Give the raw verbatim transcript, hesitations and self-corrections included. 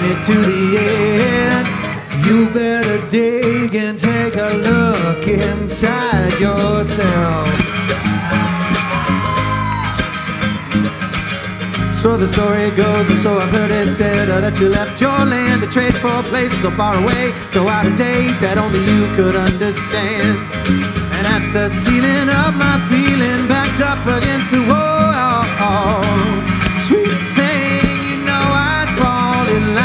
journey to the end. You better dig and take a look inside yourself. So the story goes, and so I've heard it said, uh, that you left your land to trade for a place so far away, so out of date that only you could understand. And at the ceiling of my feeling, backed up against the wall,